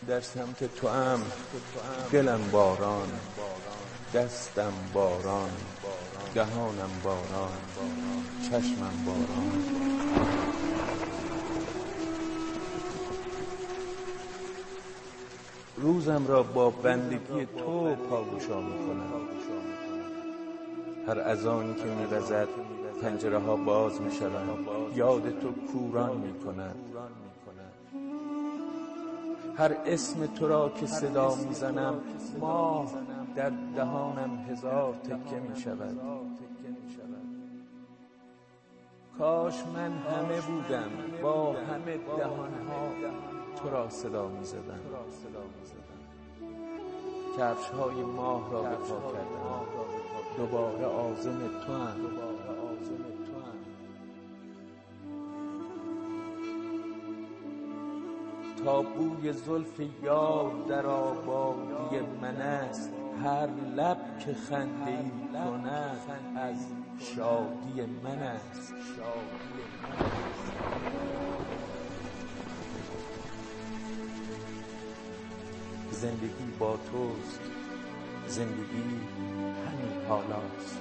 در سمت تو ام، دلم باران، دستم باران، دهانم باران، چشمم باران. روزم را با بندگی تو پاگوشا میکنم. هر اذانی که میوزد پنجره ها باز میشوند، یاد تو کوران میکنند. هر اسم تو را که صدا میزنم، ماه در دهانم هزار تکه میشود. کاش من همه بودم، با همه دهانها تو را صدا میزدم. کفش های ماه را به پا کردم، دوباره عازم تو هم. تا بوی زلف یار در آبادی من است، هر لب که خنده ای کند از شادی من است. زندگی با توست، زندگی همین حالاست.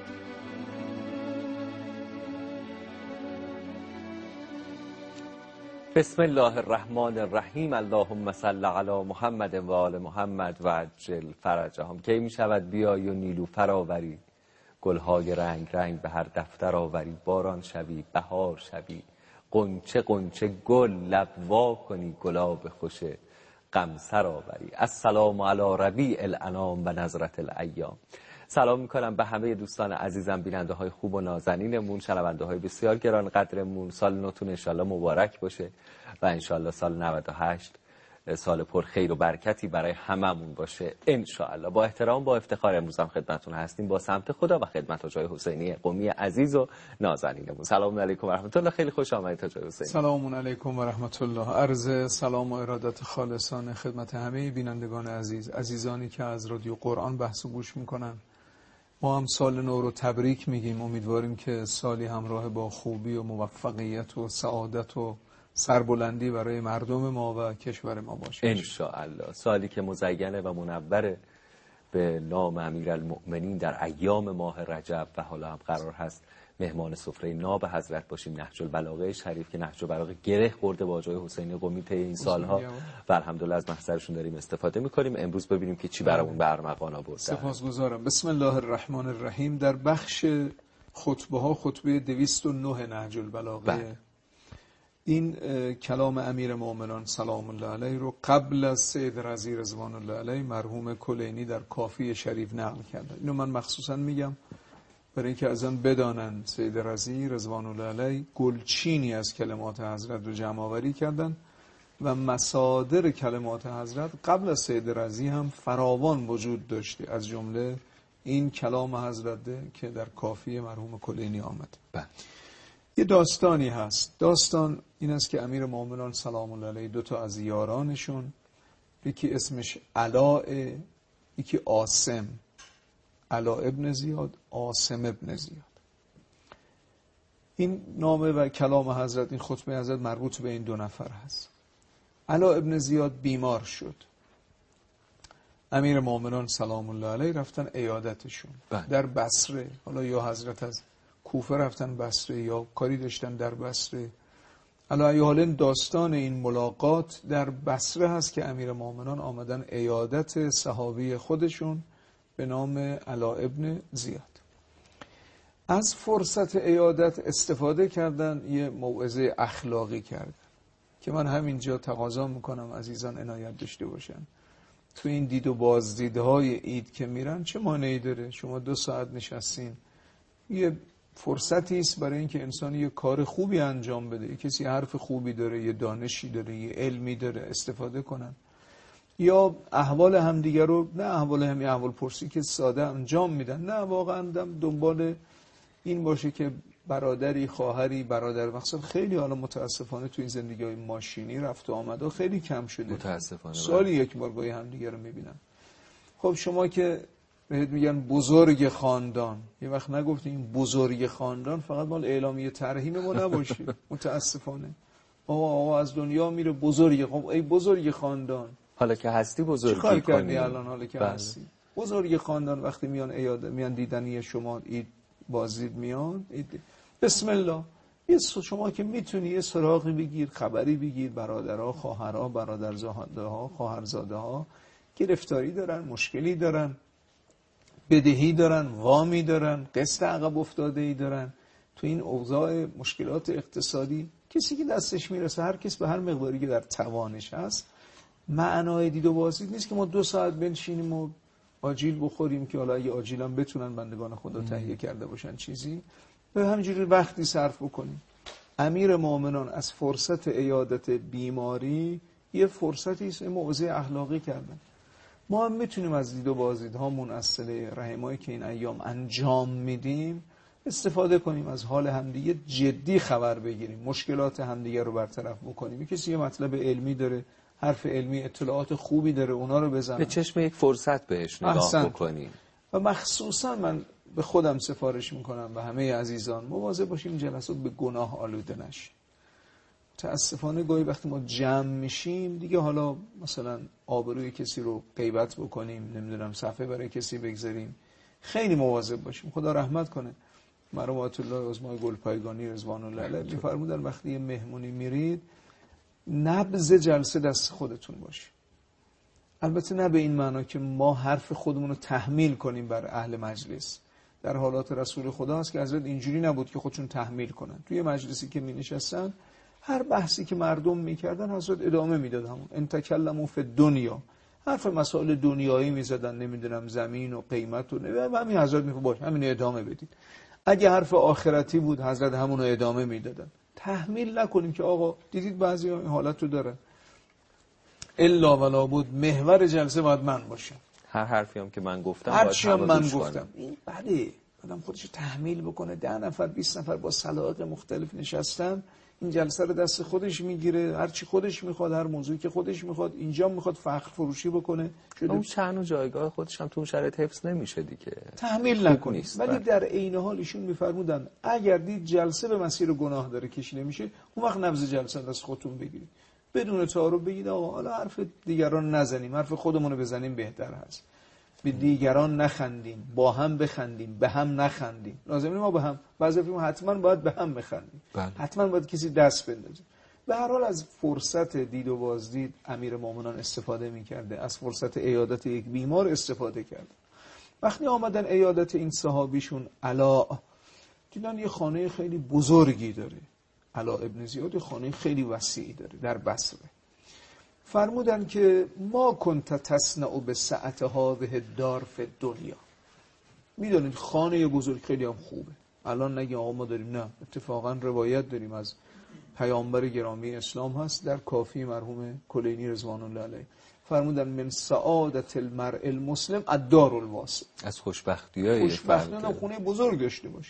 بسم الله الرحمن الرحیم. اللهم صل علی محمد و آل محمد و عجل فرجهم. کی می شود بیایی و نیلوفر آوری، گلهای رنگ رنگ به هر دفتر آوری. باران شوی، بهار شوی، قنچه قنچه گل لب وا کنی، گلاب خوش غمسر آوری. السلام علی ربیع الانام و نظرة الایام. سلام میکنم به همه دوستان عزیزم، بیننده های خوب و نازنینمون، شنونده های بسیار گران قدرمون. سال نوتون انشالله مبارک باشه و انشالله سال 98 سال پر خیر و برکتی برای هممون باشه انشالله. با احترام با افتخار امروز هم خدمتتون هستیم با سمت خدا و خدمت حاجی حسینی قمی عزیز و نازنینمون. سلام علیکم و رحمت الله. خیلی خوش آمدید حاجی حسینی. سلام علیکم و رحمت الله. عرض سلام و ارادت خالصانه خدمت همه بینندگان عزیز، عزیزانی که از رادیو قرآن بحث و گوش میکنن. ما هم سال نو رو تبریک میگیم. امیدواریم که سالی همراه با خوبی و موفقیت و سعادت و سربلندی برای مردم ما و کشور ما باشه انشاءالله. سالی که مزینه و منور به نام امیرالمؤمنین در ایام ماه رجب و حالا هم قرار هست مهمان سفره ناب حضرت باشیم. نهج البلاغه شریف که نهج البلاغه گره خورده با حاجی حسینی قمی طی این سالها و الحمدلله از محضرشون داریم استفاده میکنیم. امروز ببینیم که چی برامون به ارمغان آورده. سپاسگزارم. بسم الله الرحمن الرحیم. در بخش خطبه ها، خطبه 209 نهج البلاغه، این کلام امیر مومنان سلام الله علیه رو قبل از سید رضی رضوان الله علیه مرحوم کلینی در کافی شریف نقل کرده. اینو من مخصوصا میگم برای اینکه ازن بدانن سید رضی رضوان الله علیه گلچینی از کلمات حضرت رو جمع آوری کردن و مصادر کلمات حضرت قبل از سید رضی هم فراوان وجود داشته، از جمله این کلام حضرت که در کافی مرحوم کلینی آمد. یه داستانی هست. داستان این است که امیر مومنان سلام الله علیه دو تا از یارانشون، یکی اسمش علاء، یکی عاصم، علاء ابن زیاد، عاصم ابن زیاد. این نامه و کلام حضرت، این خطبه حضرت مربوط به این دو نفر هست. علاء ابن زیاد بیمار شد. امیر مومنان سلام الله علیه رفتن عیادتشون در بصره. حالا یا حضرت از کوفه رفتن بصره یا کاری داشتن در بصره. علی حال داستان این ملاقات در بصره هست که امیر مومنان آمدن عیادت صحابی خودشون به نام علاء ابن زیاد. از فرصت عیادت استفاده کردن، یه موعظه اخلاقی کردن که من همینجا تقاضا میکنم عزیزان عنایت داشته باشن. تو این دید و بازدیدهای عید که میرن چه مانعی داره؟ شما 2 ساعت نشستین، یه فرصتی است برای اینکه انسان یه کار خوبی انجام بده. یه کسی حرف خوبی داره، یه دانشی داره، یه علمی داره، استفاده کنن. یا احوال همدیگر رو، نه احوال پرسی که ساده انجام میدن، نه واقعا دنبال این باشه که برادری، خواهری، برادر، مقصد خیلی حالا متاسفانه تو این زندگی‌های ماشینی رفت و آمد خیلی کم شده. متاسفانه سالی یک بار گاهی همدیگر رو میبینن. خب شما که بهت میگن بزرگ خاندان، یه وقت نگفتی این بزرگ خاندان فقط مال اعلامیه ترحیم ما نباشه. متاسفانه آقا از دنیا میره بزرگ. خب ای بزرگ خاندان، حالا که هستی بزرگی چیکار کردی کنی الان حالا که هستی؟ بزرگ خاندان وقتی میان عیاده، میان دیدنی شما، عید بازدید میان، بسم الله، یه شما که میتونی یه سراغی بگیر، خبری بگیر، برادرها، خواهرها، برادرزاده ها، خواهرزاده ها گرفتاری دارن، مشکلی دارن، بدهی دارن، وامی دارن، قسط عقب افتاده ای دارن. تو این اوضاع مشکلات اقتصادی کسی که دستش میرسه، هر کس به هر مقداری که در توانش هست، معنای دید و بازدید نیست که ما 2 ساعت بنشینیم و آجیل بخوریم که حالا اگه آجیل هم بتونن بندگان خدا تهیه کرده باشن چیزی، به همینجوری وقتی صرف بکنیم. امیر مومنان از فرصت عیادت بیماری یه فرصتی است، موعظه اخلاقی کردن. ما هم میتونیم از دید و بازدیدهامون، از صله رحمایی که این ایام انجام میدیم استفاده کنیم، از حال همدیگه جدی خبر بگیریم، مشکلات همدیگه رو برطرف بکنیم. کسی یه مطلب علمی داره، حرف علمی، اطلاعات خوبی داره، اونا رو بزنیم، به چشم یک فرصت بهش نگاه بکنیم. و مخصوصا من به خودم سفارش میکنم و همه عزیزان مواظب باشیم جلسات به گناه آلوده نشه. متاسفانه گاهی وقتی ما جمع میشیم دیگه، حالا مثلا آبروی کسی رو غیبت بکنیم، نمیدونم صفحه برای کسی بگذاریم، خیلی مواظب باشیم. خدا رحمت کنه مرحوم آیت الله عظمای گلپایگانی رضوان الله علیه میفرمودن وقتی یه مهمونی میرید، نبض جلسه دست خودتون باشه. البته نه به این معنا که ما حرف خودمون رو تحمیل کنیم بر اهل مجلس. در حالات رسول خدا هست که حضرت اینجوری نبود که خودشون تحمیل کنن. توی مجلسی که می نشستن، هر بحثی که مردم میکردن حضرت ادامه میداد. همون ان تکلموا فی الدنیا، حرف مسائل دنیایی میزدن، نمیدونم زمین و قیمت و همین حضرت میگه باش همین ادامه بدید. اگه حرف آخرتی بود حضرت همون رو ادامه میدادن. تحمیل نکنیم که آقا دیدید بعضی این حالت رو داره، الا ولا بود محور جلسه باید من باشم، هر حرفی هم که من گفتم هر چی هم من گفتم کنم. این بله، آدم خودش تحمیل بکنه. 10 نفر 20 نفر با سلایق مختلف نشستن، این جلسه رو دست خودش میگیره، هر چی خودش میخواد، هر موضوعی که خودش میخواد، اینجا میخواد فخر فروشی بکنه، اون شأن و جایگاه خودش هم تو اون شرایط حفظ نمیشه دیگه. تحمیل نکنید. ولی در عین حال ایشون میفرمودن اگر دید جلسه به مسیر گناه داره کشیده میشه، اون وقت نبض جلسه دست خودتون بگیرید، بدون تعارف بگید آقا حالا حرف دیگران نزنیم، حرف خودمون رو بزنیم بهتر هست. به دیگران نخندیم، با هم بخندیم، به هم نخندیم. لازم نیست ما به هم، بعضی وقتا حتما باید به هم بخندیم، حتما باید کسی دست بندازه. به هر حال از فرصت دید و بازدید امیر مومنان استفاده می‌کرده، از فرصت عیادت یک بیمار استفاده کرده. وقتی آمدن عیادت این صحابیشون علا، دیدن یه خانه خیلی بزرگی داره، علا ابن زیاد خانه خیلی وسیعی داره در بصره. فرمودن که ما کنت تصنع به سعت هذه الدار فی الدنیا. میدونید خانه بزرگ خیلی هم خوبه. الان نگه آقا ما داریم، نه، اتفاقا روایت داریم از پیامبر گرامی اسلام هست در کافی مرحوم کلینی رضوان الله علیه، فرمودن من سعادت المرء المسلم الدار الواسع، از خوشبختیای فرد خونه بزرگ داشته باشه.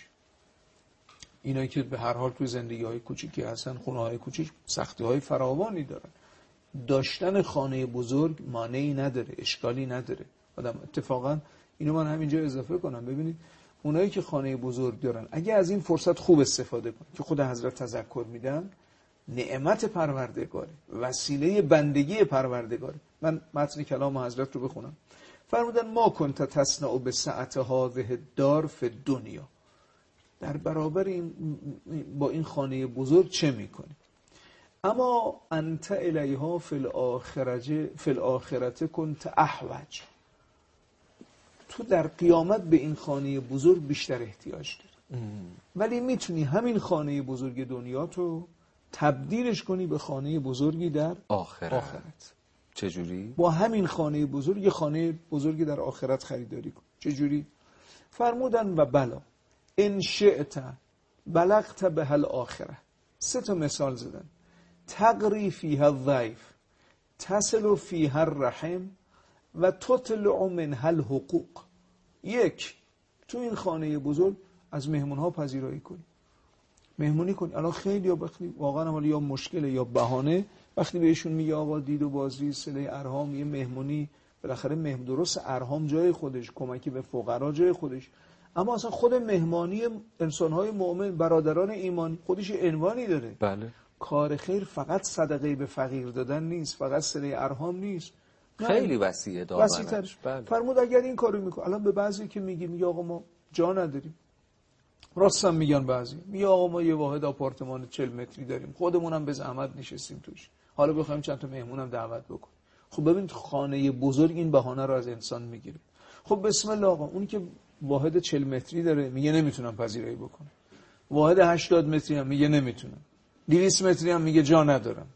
اینا که به هر حال توی زندگی‌های کوچیکی هستن، خونه‌های کوچیک سختی‌های فراوانی دارن، داشتن خانه بزرگ مانعی نداره، اشکالی نداره. آدم اتفاقا اینو من همینجا اضافه کنم، ببینید اونایی که خانه بزرگ دارن اگه از این فرصت خوب استفاده کنن که خود حضرت تذکر میدن، نعمت پروردگاره، وسیله بندگی پروردگاره. من متن کلام حضرت رو بخونم. فرمودن ما کنت تصنع به سعت هذه الدار فی الدنیا، در برابر این با این خانه بزرگ چه میکنی؟ اما انت الیها فی الاخرته کنت احوج، تو در قیامت به این خانه بزرگ بیشتر احتیاج داری، ولی میتونی همین خانه بزرگ دنیا تو تبدیلش کنی به خانه بزرگی در آخرت. چجوری؟ با همین خانه بزرگ یه خانه بزرگی در آخرت خریداری کن. چجوری؟ فرمودن و بلا ان شئت بلغت به الاخره. 3 مثال زدن: تقری فیها الضیف، تصل فیها الرحم و تطلع منها الحقوق. 1 تو این خانه بزرگ از مهمونها پذیرایی کنی، مهمونی کنی. الان خیلی وقتی واقعا یا مشکله یا بهانه، وقتی بهشون میگه آقا دید و بازدید، صله ارحام، یه مهمونی، بالاخره درست ارحام جای خودش، کمکی به فقرا جای خودش، اما اصلا خود مهمانی انسان‌های مؤمن، برادران ایمان، خودش عنوانی داره. بله. کار خیر فقط صدقه به فقیر دادن نیست، فقط صله ارحام نیست. خیلی وسیعه دامنش. بله. فرمود اگر این کارو میکنه، الان به بعضی که میگه آقا ما جا نداریم، راستم میگن بعضی، میگه آقا ما یه واحد آپارتمان 40 متری داریم، خودمونم به زحمت نشستیم توش، حالا بخوایم چند تا مهمونم دعوت بکن. خب ببین خانه بزرگ این بهانه رو از انسان میگیره. خب بسم الله آقا، اونی که واحد 40 متری داره میگه نمیتونم پذیرایی بکنم، واحد 80 متری هم میگه نمیتونم، 200 متری هم میگه جا ندارم،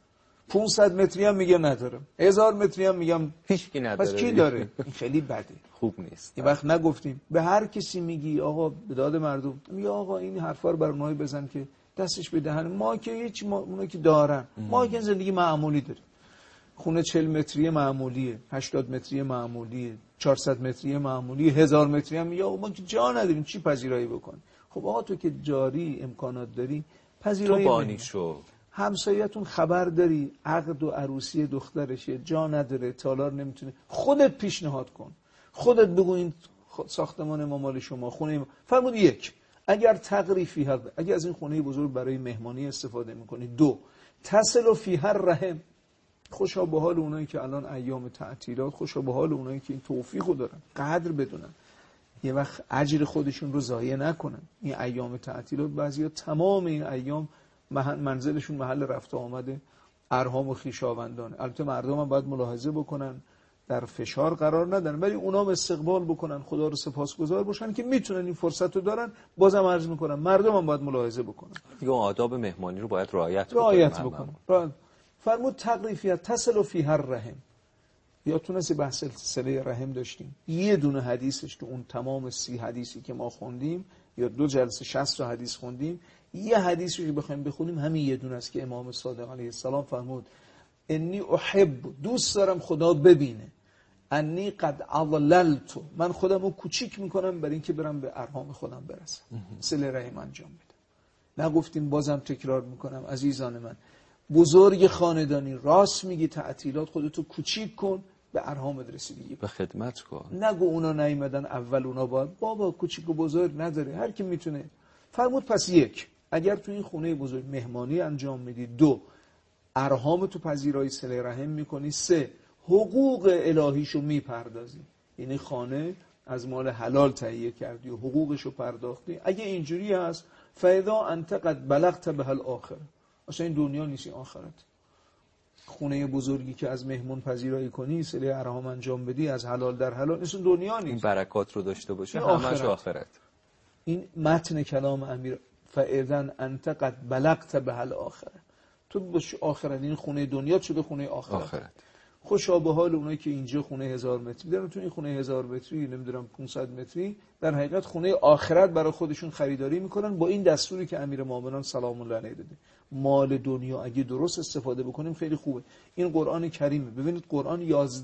500 متری هم میگه ندارم، 1000 متری هم میگم هیچکی نداره. پس کی داره؟ این خیلی بده، خوب نیست. این وقت نگفتیم به هر کسی میگی آقا به داد مردم، میگه آقا این حرفا رو بر اونایی بزن که دستش به دهن ما، که هیچ اونایی که دارن، ما که زندگی معمولی داریم، خونه 40 متری معمولیه، 80 متری معمولیه، 400 متری معمولی، 1000 متری هم میگه آقا ما که جا نداریم چی پذیرایی بکنیم. خب آقا تو که جاری امکانات داری پذیرایی تو بانی شو. همسایتون خبر داری عقد و عروسی دخترشه، جا نداره، تالار نمیتونه، خودت پیشنهاد کن، خودت بگو این ساختمان ما مال شما، خونه ما. فرمود یک، اگر تقریفی هست، اگر از این خونه بزرگ برای مهمانی استفاده میکنی. دو، تصل فی هر رحم، خوشا به حال اونایی که الان ایام تعطیلات، خوشا به حال اونایی که این توفیقو دارن، قدر بدونن، یه وقت اجر خودشون رو ضایع نکنن. این ایام تعطیلات بعضیا تمام این ایام منزلشون محل رفت و آمده ارحام و خویشاوندان. البته مردم هم باید ملاحظه بکنن، در فشار قرار ندن، ولی اونا هم استقبال بکنن، خدا رو سپاسگزار باشن که میتونن این فرصت رو دارن. بازم عرض میکنم مردم هم باید ملاحظه بکنن، دیگه آداب مهمانی رو باید رعایت بکنن. فرمود تقریفیت تصل فی هر رحم. یا تونستی بحث سلسله رحم داشتیم، یه دونه حدیثش تو اون تمام 30 حدیثی که ما خوندیم، یا 2 جلسه 60 حدیث خوندیم، یه حدیثی که بخوایم بخونیم همین یه دونه است که امام صادق علیه السلام فرمود انی احب، دوست دارم خدا ببینه، انی قد اضللت، من خودم رو کوچیک میکنم برای اینکه برم به ارحام خودم برسم، صله رحم انجام بدم. نگفتیم، بازم تکرار میکنم عزیزان من، بزرگ خاندانی، راست میگی، تعطیلات خودتو کوچیک کن، به ارحامت رسیدگی به خدمت کن. نگو اونا نیومدن اول اونا باید، بابا کوچیک و بزرگ نداره، هر کی میتونه. فرمود پس یک، اگر تو این خونه بزرگ مهمانی انجام میدی. 2، ارحام تو پذیرایی صله رحم میکنی. 3، حقوق الهیشو میپردازی، یعنی خانه از مال حلال تهیه کردی و حقوقشو پرداختی. اگه اینجوری هست فاذا انت قد بلغت به الاخره، اصلا این دنیا نیست، این آخرت. خونه بزرگی که از مهمون پذیرایی کنی، صله ارحام انجام بدی، از حلال در حلال، نیست، دنیا نیست. این برکات رو داشته باشه همش آخرت. این متن کلام امیر، فاذا انت قد بلغت به الاخره، تو باش آخرت، این خونه دنیا شده خونه آخرت. خوشا به حال اونایی که اینجا خونه 1000 متری دارن، تو این خونه 1000 متری، نمیدونم 500 متری، در حقیقت خونه آخرت برای خودشون خریداری میکنن با این دستوری که امیرالمومنین سلام الله علیه داده. مال دنیا اگه درست استفاده بکنیم خیلی خوبه. این قرآن کریمه، ببینید قرآن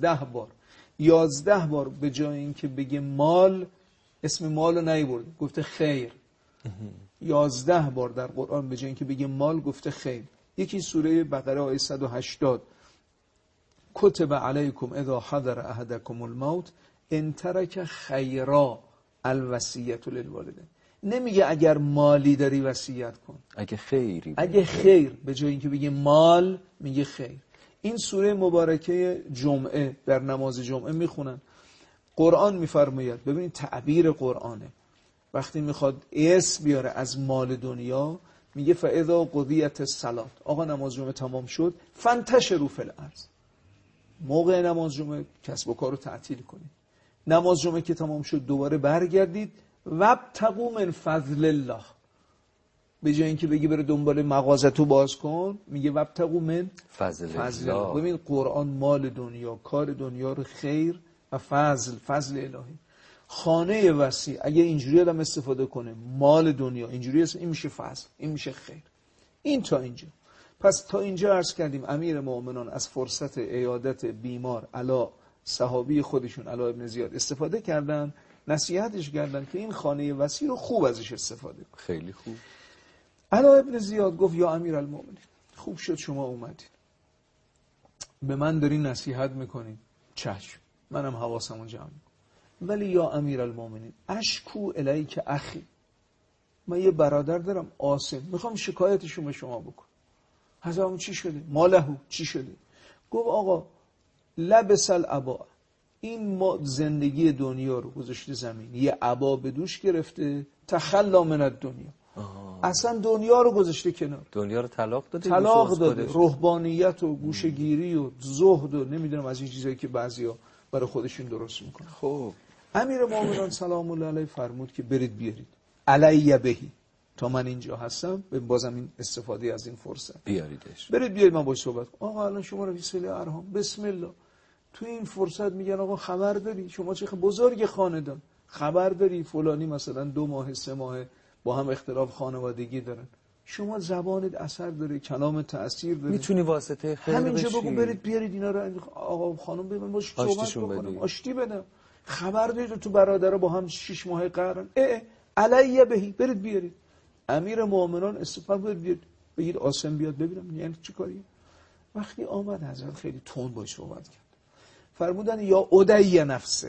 11 بار به جای اینکه بگه مال، اسم مال رو نیورده، گفته خیر. 11 بار در قرآن به جای اینکه بگه مال گفته خیر. یکی سوره بقره آیه 180، کتب علیکم اذا حضر احدکم الموت ان ترک خیرا الوصیة للوالدین. نمیگه اگر مالی داری وصیت کن، اگه خیر، به جای اینکه بگه مال میگه خیر. این سوره مبارکه جمعه، در نماز جمعه میخونن، قرآن میفرماید، ببینید تعبیر قرآنه، وقتی میخواد اسم بیاره از مال دنیا میگه فاذا قضیت الصلاة، آقا نماز جمعه تمام شد، فانتشروا فی الارض، موقع نماز جمعه کسب و کار رو تعطیل کنید. نماز جمعه که تمام شد دوباره برگردید، وابتغوا من فضل الله، به جای اینکه بگی بره دنبال مغازه‌تو باز کن، میگه وابتغوا من فضل الله. ببین قرآن مال دنیا، کار دنیا رو خیر و فضل الهی. خانه وسیع اگه اینجوری آدم استفاده کنه، مال دنیا اینجوری است، این میشه فضل، این میشه خیر. این تا اینجا. پس تا اینجا عرض کردیم امیر مومنان از فرصت عیادت بیمار علا صحابی خودشون علا ابن زیاد استفاده کردن، نصیحتش کردن که این خانه وسیع رو خوب ازش استفاده کن. خیلی خوب. علا ابن زیاد گفت یا امیر المومنین، خوب شد شما اومدید، به من داری نصیحت میکنید، چشم، منم حواسمو جمع میکنم، ولی یا امیر المومنین اشکو الیک اخی، من یه برادر دارم عاصم، میخوام شکایتشو به شما بکنم. حضرت چی شده؟ مالهو چی شده؟ گفت آقا لبس العبا، این ما زندگی دنیا رو گذاشته زمین، یه عبا به دوش گرفته، تخلا من الدنیا، اصلا دنیا رو گذاشته کنار، دنیا رو طلاق داده، رهبانیت و گوشه‌گیری و زهد و نمیدونم از این چیزایی که بعضیا برای خودشون درست میکنن. خب امیرالمومنین سلام الله علیه فرمود که برید بیارید علی بهی، تا من اینجا هستم بازم این استفاده از این فرصت بیاریدش، برید من باش صحبت کنم. آقا الان شما رو صله ارحام بسم الله تو این فرصت میگن آقا خبر داری شما چه بزرگ خاندان، خبر داری فلانی مثلا 2 ماه 3 ماه با هم اختلاف خانوادگی دارن، شما زبانت اثر داره، کلام تأثیر داره، میتونی واسطه خیر بشی، همینجا بگو برید بیارید اینا رو آقا خانم ببین باش صحبت بکنم، آشتی بدم، خبر دارید تو برادرها با هم 6 ماه قهرن، علیه بهی برید بیارید. امیر مومنان استفاده بیاد بگید آسم بیاد ببینم یعنی چی کاریه. وقتی آمد حضرت خیلی تند باش صحبت کرد، فرمودن یا ادعی نفسه،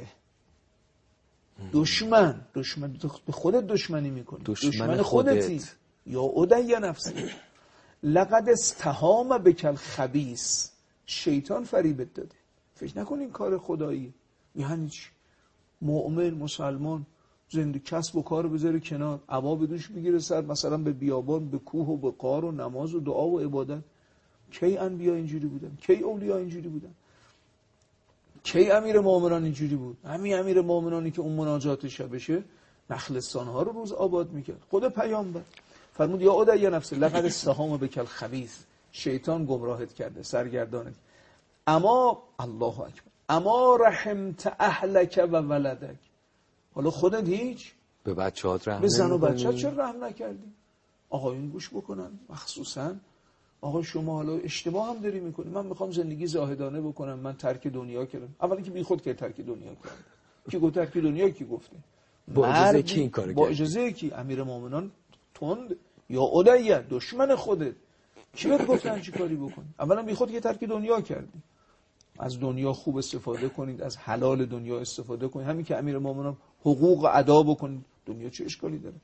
دشمن به خودت دشمنی میکنی، دشمن خودتی، یا ادعی نفسه لقد استهام بکل خبیث، شیطان فریبت داده، فکر نکن این کار خدایی، یعنی چی؟ مؤمن مسلمان زندگی کسب و کار بذاره کنار، عبا به دوش میگیره سر مثلا به بیابان به کوه و به غار و نماز و دعا و عبادت. کی انبیا اینجوری بودن؟ کی اولیا اینجوری بودن؟ کی امیر مومنان اینجوری بود؟ همین امیر مومنانی که اون مناجات شبشه نخلستان ها رو روز آباد میکرد. خود پیامبر فرمود یا ادعی نفس لقد استهام بکل خبیث، شیطان گمراهت کرده، سرگردانت. اما الله اکبر، اما رحمت اهلک و ولدک، حالا خودت هیچ به بچه‌هات رحم به زن و بچه‌ها چرا رحم نکردی؟ آقایون گوش بکنن، مخصوصا آقا شما حالا اشتباه هم داری میکنی، من میخوام زندگی زاهدانه بکنم، من ترک دنیا کردم. اولا که بی خود که ترک دنیا کرد، کی گفت ترک دنیا، کی گفته؟ با اجازه کی این کارو کرد؟ با اجازه کی؟ امیر مومنان تند یا اولیا دشمن خودت، کی بهت گفتن چی کاری بکنی؟ اولا بی خود که ترک دنیا کردی. از دنیا خوب استفاده کنید، از حلال دنیا استفاده کنید، همین که امیر مومنان حقوق ادا بکنید، دنیا چه اشکالی داره؟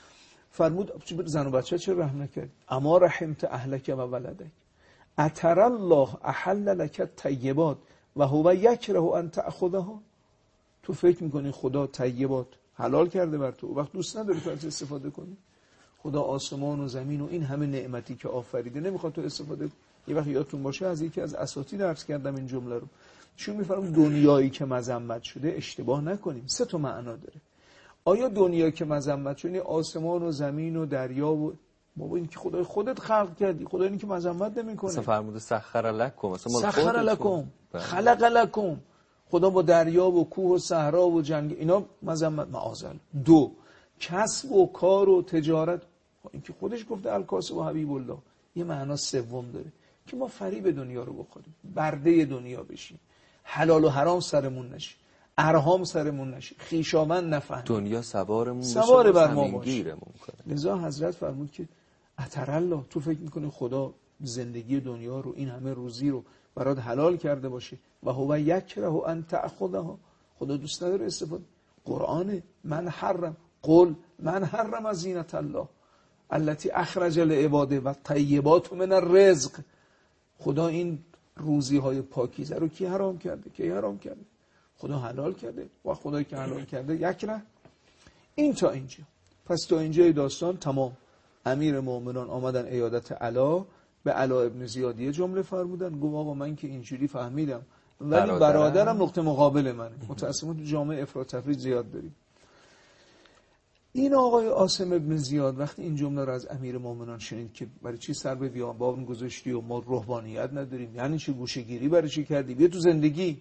فرمود زن و بچه چه رحم نکرد؟ اما رحمت اهلک و ولدک اتر الله احل لک الطیبات و هو یکره ان تأخذها، تو فکر میکنی خدا طیبات حلال کرده بر تو، وقت دوست نداری تو از استفاده کنی؟ خدا آسمان و زمین و این همه نعمتی که آفریده نمیخواد تو استفاده کنی. یه وقت یادتون باشه از یکی از اساتید عرض کردم این جمله رو، چون میفرمام دنیایی که مذمت شده اشتباه نکنیم، 3 تا معنا داره. آیا دنیا که مذمت شده آسمان و زمین و دریا و بابا این که خدای خودت خلق کردی، خدای این که مذمت نمیکنه. مثلا فرموده سخر لکم، سخر لکم، خلق لکم، خدا با دریا و کوه و صحرا و جنگ اینا مذمت معاذل. 2 کسب و کار و تجارت، این که خودش گفته الکاسب و حبیب الله. یه معنا سوم داره که ما فریب دنیا رو بخوریم، برده دنیا بشیم، حلال و حرام سرمون نشه، ارهام سرمون نشه، خویشاوند نفهم، دنیا سوار بر ما باشه. لذا حضرت فرمود که اتر الله، تو فکر میکنی خدا زندگی دنیا رو این همه روزی رو برات حلال کرده باشه و هو یکره ان تأخذها، خدا دوست نداره استفاده. قرآن من حرم قل من حرم زینت الله التي اخرج لعباده و طیبات من الرزق، خدا این روزی های پاکیزه رو کی حرام کرده؟ کی حرام کرده؟ خدا حلال کرده و خدایی که حلال کرده یکره. این تا اینجا. پس تا اینجای داستان تمام. امیر مومنان آمدن عیادت علا، به علا ابن زیادیه جمله فرمودن، گفت آقا من که اینجوری فهمیدم ولی برادرم نقطه مقابل منه. متأسفانه تو جامعه افراط تفرید زیاد داریم. این آقای عاصم ابن زیاد وقتی این جمله رو از امیر مومنان شنید که برای چی سر به بیابان گذاشتی و ما روحانیت نداریم، یعنی چی گوشه‌گیری برای چی کردی، بیا تو زندگی.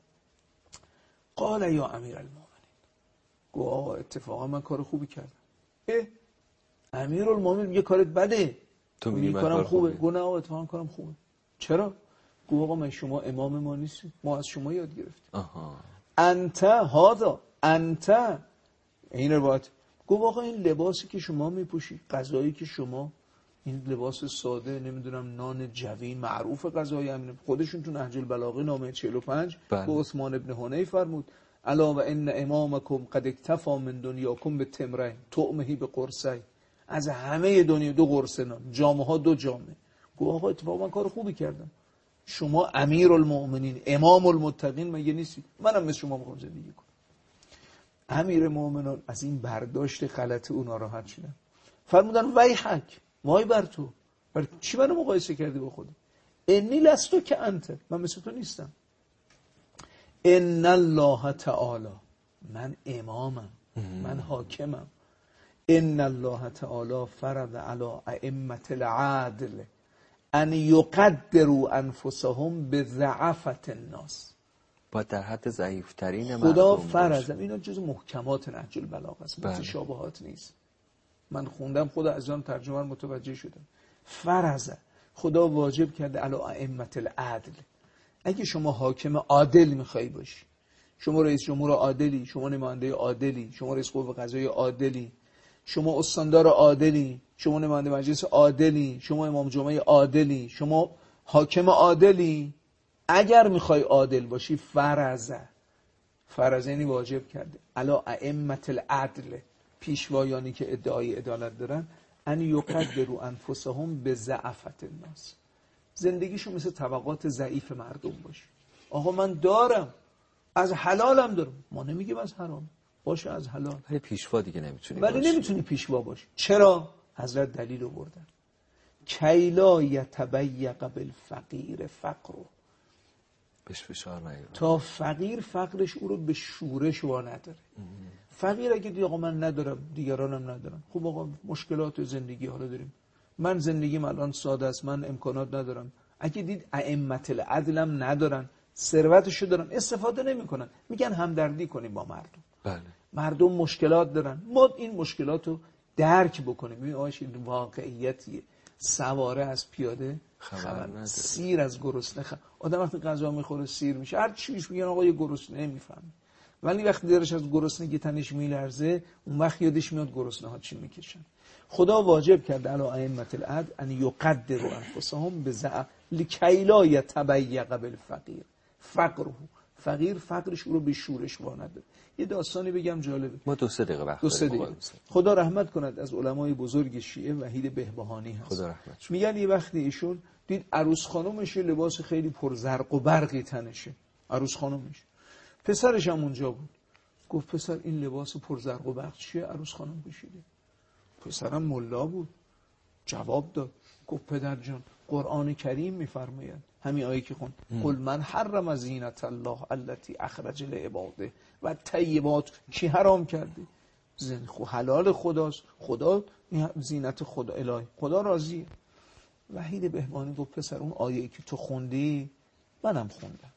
قال یا امیر المومنین، گفت آقا اتفاقا من کار خوبی کردم. امیر المومنین یه کارت بده تو میگی من کار خوبه. گفت نه آقا اتفاقا کارم خوبه. چرا؟ گفت آقا من شما امام ما نیستی، ما از شما یاد گرفتیم. انت هذا انت، این روایت. گفت آقا این لباسی که شما میپوشی، غذایی که شما، این لباس ساده، نمیدونم نان جوین، معروف غذای امین، خودشون تو نهج البلاغه نامه 45 به عثمان ابن حنیف فرمود الا و ان امامکم قد اکتفا من دنیاکم به تمرین طعمه به قرصی، از همه دنیا 2 قرص نان، جامه ها 2 جامه. گفت آقا اتفاقا من کار خوبی کردم. شما امیرالمؤمنین امام المتقین مگه نیستی؟ منم مثل شما میخوام زندگی کنم. امیر مومنان از این برداشت غلط او ناراحت شدن، فرمودن ویحک، وای بر تو، برای چی منو مقایسه کردی با خودت؟ انی لستو که انت، من مثل تو نیستم. ان الله تعالی، من امامم، من حاکمم. ان الله تعالی فرض علی ائمه العدل ان یقدروا انفسهم بضعفة الناس. با در حد ضعیفترین خدا فرض، اینا جز محکمات نهج البلاغه است، متشابهات نیست. من خوندم، خدا از آن ترجمه متوجه شدم. فرض، خدا واجب کرده علی ائمه العدل. اگه شما حاکم عادل میخوای باشی، شما رئیس جمهور عادلی، شما نماینده عادلی، شما رئیس قوه قضاییه عادلی، شما استاندار عادلی، شما نماینده مجلس عادلی، شما امام جمعه عادلی، شما حاکم عادلی، اگر میخوای عادل باشی فرض یعنی واجب کرده علی ائمه العدل، پیشوایانی که ادعای عدالت دارن، ان یقدروا انفسهم بضعفة الناس، زندگیشون مثل طبقات ضعیف مردم باشه. آقا من دارم، از حلالم دارم، ما نمیگیم از حرام، باشه از حلال. ولی پیشوا دیگه نمیتونی ولی نمیتونی پیشوا باشی. چرا؟ حضرت دلیل آوردن، کیلا یتبیق بالفقیر فقره، بهش فشار نیاره تا فقیر فقرش او رو به شورش وا نداره. فقیر اگه دیگه آقا من ندارم، دیگرانم ندارم، خب آقا مشکلات زندگی حالا داریم، من زندگیم الان ساده است، من امکانات ندارم. اگه دید ائمه العدلم ندارن، ثروتشو دارن، استفاده نمیکنن، میگن همدردی کنیم با مردم. بله. مردم مشکلات دارن، ما این مشکلاتو درک بکنیم. این آش این واقعیتیه. سواره از پیاده خبر نداره، سیر از گرسنه آدم وقتی غذا میخوره سیر میشه، هر چیش میگن آقا یه گرسنه نمیفهمه، ولی وقتی دلش از گرسنگی تنش میلرزه، اون وقت یادش میاد گرسنه ها چی میکشن. خدا واجب کرده علی ائمه العدل ان یقدروا انفسهم بضعف لکی لا یتبیق بالفقیر فقره، فقیر فقرش رو به شورش وا نداره. یه داستانی بگم جالبه، ما 2-3 دقیقه وقت داریم. خدا رحمت کند از علمای بزرگ شیعه وحید بهبهانی هست. خدا رحمتش. میگن یه وقتی ایشون دید عروس خانومش لباس خیلی پرزرق و برقی تنشه، عروس خانومش، پسرش هم اونجا بود، گفت پسر این لباس پرزرق و برق چیه عروس خانم پوشیده؟ پسرم ملا بود، جواب داد، گفت پدر جان قرآن کریم میفرماید، همین آیه که خوند، قل من حرم زینت الله التي اخرج لعباده و طیبات، کی حرام کرده؟ حلال خداست، خدا زینت خدا الهی، خدا راضیه. وحید بهبهانی گفت پسر اون آیه که تو خوندی منم خوندم،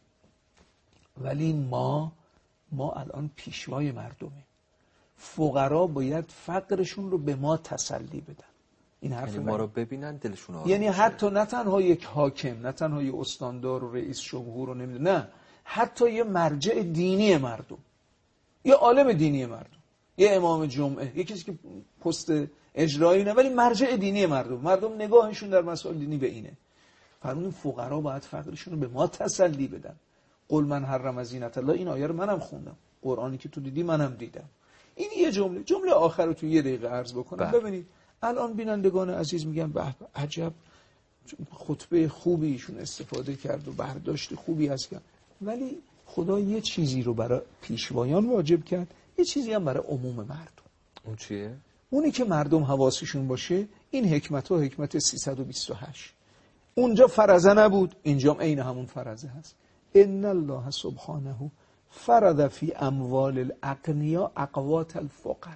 ولی ما الان پیشوای مردمیم، فقرا باید فقرشون رو به ما تسلی بدن. این حرف یعنی ما رو ببینن دلشون آروم یعنی حتی نه تنها یک حاکم، نه تنها یک استاندار و رئیس جمهور و نمیدونه، نه، حتی یه مرجع دینی مردم، یه عالم دینی مردم، یه امام جمعه، یه کسی که پست اجرایی نه ولی مرجع دینی مردم نگاهشون در مسائل دینی به اینه. فرمودن فقرا باید فقرشون رو به ما تسلی بدن. قل من حرم زینت الله، این آیه رو منم خوندم، قرآنی که تو دیدی منم دیدم. این یه جمله آخر رو تو یه دقیقه عرض بکنم. ببینید الان بینندگان عزیز میگن به عجب خطبه خوبی ایشون استفاده کرد و برداشت خوبی از کرد، ولی خدا یه چیزی رو برای پیشوایان واجب کرد، یه چیزی هم برای عموم مردم. اون چیه؟ اونی که مردم حواسشون باشه. این حکمت و حکمت 328 اونجا فرضه نبود، اینجا عین همون فرضه هست. ان الله سبحانه فرض فی اموال الاغنیا اقوات الفقراء.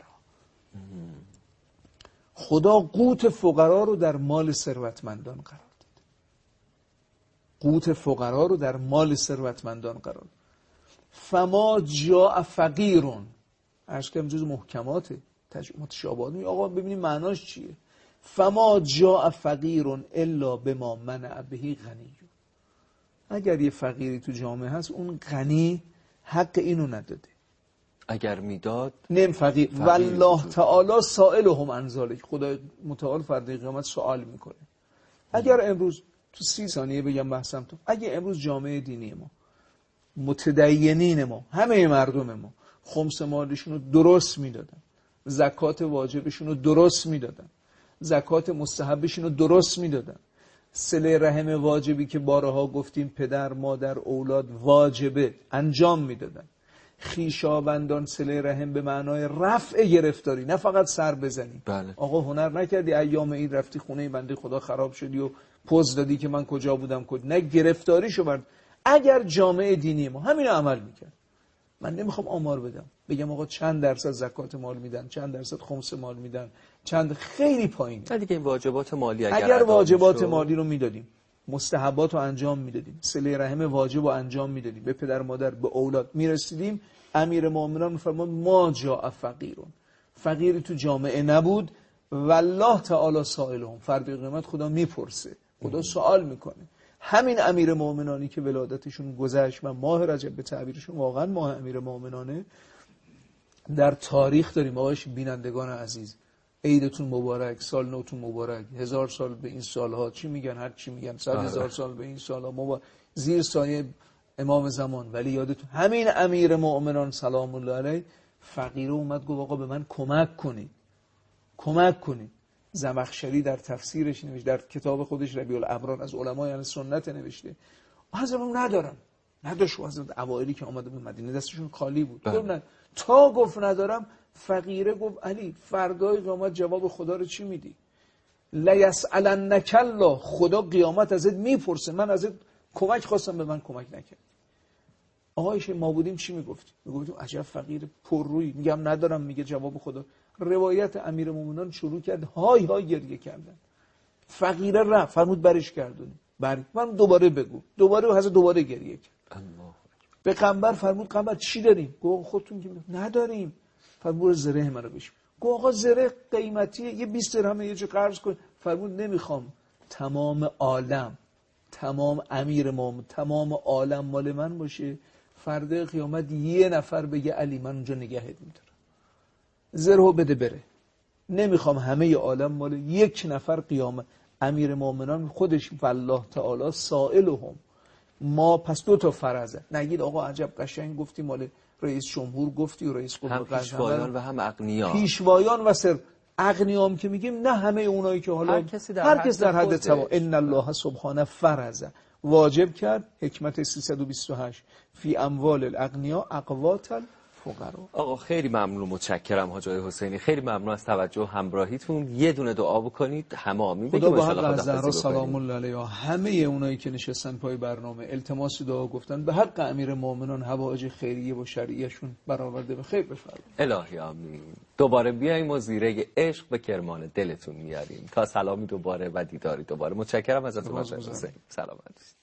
خدا قوت فقرا رو در مال ثروتمندان قرار داد. قوت فقرا رو در مال ثروتمندان قرار داد. فما جاء فقیرون، اشکم جز محکماته، متشابهات می آقا ببینیم معناش چیه. فما جاء فقیرون الا بما منع به غنی. اگر یه فقیری تو جامعه هست، اون غنی حق اینو نداده، اگر میداد نم فقیر والله تعالی سائلهم عن ذلک، خدا متعال فردا قیامت سوال میکنه. اگر امروز تو 30 ثانیه بگم بحثم تو، اگه امروز جامعه دینی ما، متدینین ما، همه مردم ما خمس مالشون رو درست میدادن، زکات واجبشون رو درست میدادن، زکات مستحبشون رو درست میدادن، صله رحم واجبی که بارها گفتیم پدر مادر اولاد واجبه انجام میدادن. خویشاوندان صله رحم به معنای رفع گرفتاری، نه فقط سر بزنی. بله. آقا هنر نکردی ایام عید رفتی خونه بنده خدا خراب شدی و پوز دادی که من کجا بودم نه، گرفتاریشو برد. اگر جامعه دینی ما همین عمل میکرد، من نمیخوام آمار بدم بگم آقا چند درصد زکات مال میدن، چند درصد خمس مال میدن، چند، خیلی پایینه. نه دیگه این واجبات مالی اگر واجبات مالی رو میدادیم، مستحبات رو انجام میدادیم، صله رحم واجب رو انجام میدادیم، به پدر مادر به اولاد میرسیدیم، امیرالمومنین میفرماد ما جاء فقیرون، فقیری تو جامعه نبود والله تعالی سائلهم، فرد قیامت خدا میپرسه، خدا سوال میکنه. همین امیر مومنانی که ولادتشون گذشت و ماه رجب به تعبیرشون واقعا ماه امیر مومنانه در تاریخ داریم. آقایش بینندگان عزیز، عیدتون مبارک، سال نوتون مبارک، 1000 سال به این سالها، چی میگن هر چی میگن، 100,000 سال به این سالها مبارک، زیر سایه امام زمان. ولی یادتون همین امیر مومنان سلام الله علیه فقیره اومد گفت آقا به من کمک کنید، کمک کنید. زمخشری در تفسیرش نوشته، در کتاب خودش ربیع الابرار از علمای اهل سنت نوشته، حضرت ندارم، نداشت. حضرت اوایلی که آمده به مدینه دستشون خالی بود. تا گفت ندارم، فقیره گفت علی فردای قیامت جواب خدا رو چی میدی؟ لیسألنک الله، خدا قیامت ازت میپرسه، من ازت کمک خواستم به من کمک نکرد. آقایش ما بودیم چی میگفتیم؟ میگفتیم عجب فقیر پررویی، میگم ندارم، میگه جواب خدا. روایت امیرالمومنین شروع کرد های های گریه کردن. فقیره رفت فرمود برش گردونی، من دوباره بگو، دوباره حضرت دوباره گریه کرد. به قنبر فرمود قنبر چی داریم؟ گفت خودتون که نداریم. فرمود زره منو بشم. گفت آقا زره قیمتیه، یه 20 درهمه، یه چه قرض کن. فرمود نمیخوام، تمام عالم، تمام امیر مومن، تمام عالم مال من باشه، فردا قیامت یه نفر بگه علی من اونجا نگهت میدارم، زرهو بده بره. نمیخوام همه عالم مال یک نفر قیامت. امیر مومنان خودش والله تعالی سائلهم، ما پس دو تا فرضه. نگید آقا عجب قشنگ گفتی مال رئیس جمهور گفتی و رئیس هم پیشوایان و هم اغنیا. پیشوایان و سر اغنیام که میگیم نه همه اونایی که حالا هر کس در حد توا. ان الله سبحانه فرض، واجب کرد، حکمت 328 فی اموال الاغنیا اقوات الفقراء. آقا خیلی ممنون، متشکرم حاج آقای حسینی، خیلی ممنون از توجه و همراهیتون. یه دونه دعا بکنید همه آمین بگیم. خدا به حق زهرا سلام الله علیها همه اونایی که نشستن پای برنامه التماس دعا گفتن به حق امیر مومنان حوائج خیریه و شرعیشون برآورده به خیر بفرمایید. الهی آمین. دوباره بیایم و زیره عشق به کرمان دلتون میاریم. تا سلامی دوباره و دیداری دوباره. متشکرم ازتون حاج حسین. سلامت.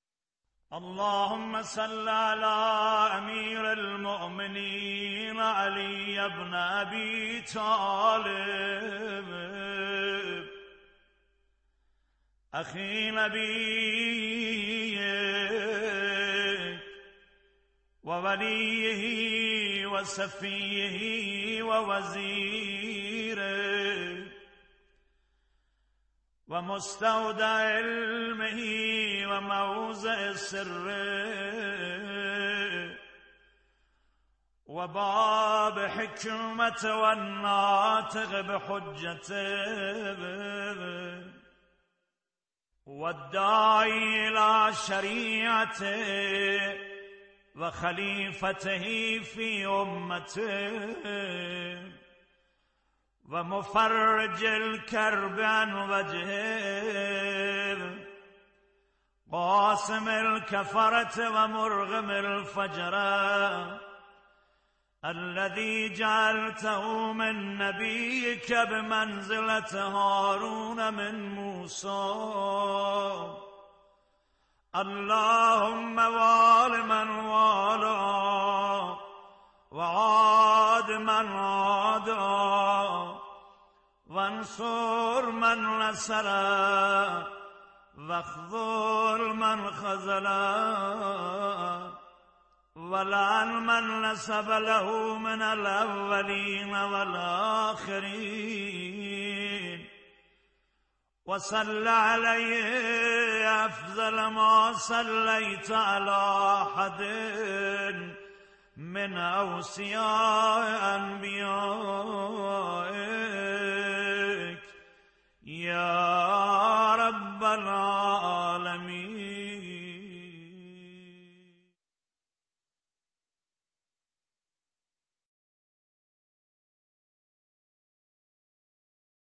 اللهم صل على امير المؤمنين علي بن ابي طالب اخي نبيك ووليه وصفيه ووزيره ومستودع علمه وموضع سره وباب حكمة والناطق بحجته والداعي إلى شريعته وخليفته في أمته ومفرج الكرب عن وجهه قاسم الكفرة ومرغم الفجرة الذي جعلته من نبيك بمنزلة هارون من موسى اللهم وال من والاه وعاد من عادا وانصر من نصره واخذل من خذله ولعن من نسب له من الأولين والآخرين وصل عليه أفضل ما صليت على أحد من أوصياء أنبيائك يا رب العالمين.